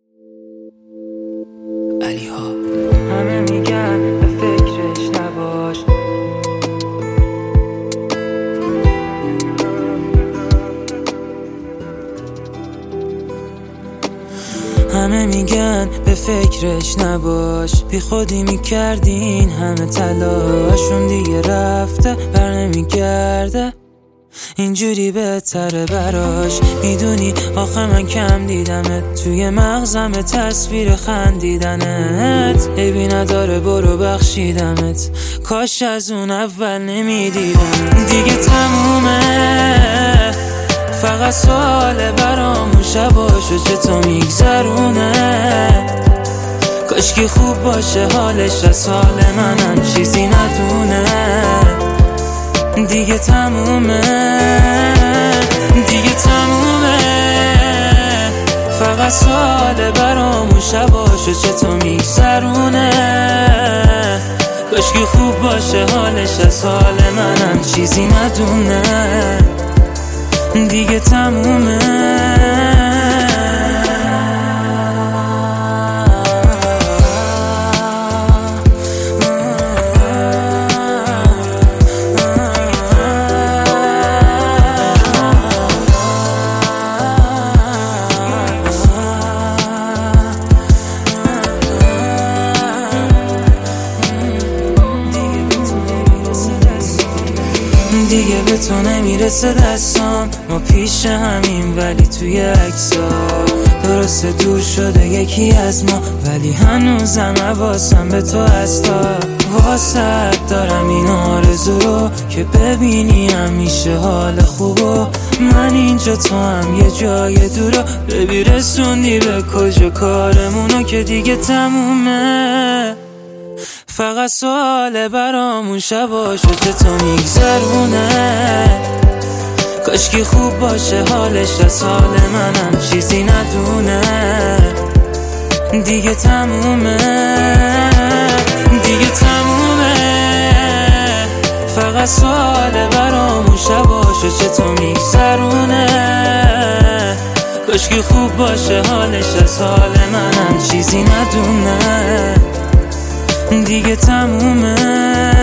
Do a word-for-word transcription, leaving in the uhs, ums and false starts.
علی ها. همه میگن به فکرش نباش، همه میگن به فکرش نباش، بی خودی میکردین همه تلاشون دیگه رفته بر نمیگرده، اینجوری بهتره براش. میدونی آخه من کم دیدمت، توی مغزم تصویر خندیدنت عیبی نداره برو بخشیدمت، کاش از اون اول نمیدیدم. دیگه تمومه فقط سوال برامون شباشو چطور میگذرونه، کاش که خوب باشه حالش از حال منم چیزی ندونه. دیگه تمومه دیگه تمومه فقط سوال برامون شباشو چطور میگذرونه، کاش که خوب باشه حالش از حال منم چیزی ندونه. دیگه تمومه دیگه به تو نمیرسه دستام، ما پیش همین ولی توی عکس‌ها درسته دور شده یکی از ما، ولی هنوزم حواسم به تو هستا. واسه دارم این آرزو رو که ببینی همیشه حال خوبو، من اینجا تو هم یه جای دورو، ببی رسوندی به کجا کارمونو که دیگه تمومه. فقط سوال برامون شباشو چطور میگذرونه، کاش که خوب باشه حالش از حال منم چیزی ندونه. دیگه تمومه دیگه تمومه فقط سوال برامون شباشو چطور میگذرونه، کاش که خوب باشه حالش از حال منم چیزی ندونه. دیگه تمومه